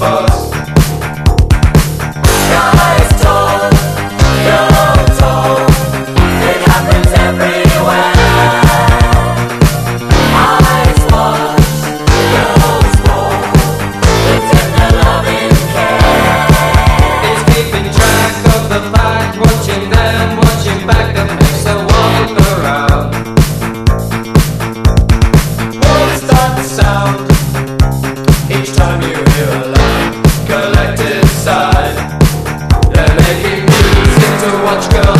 boss. Rise tall, go tall. It happens everywhere. Eyes watch, girls fall. The tender loving care. It's keeping track of the fact, watching them, watching back, that makes the world go round. Won't start the sound each time you hear a loud collective sigh. They're making music to watch go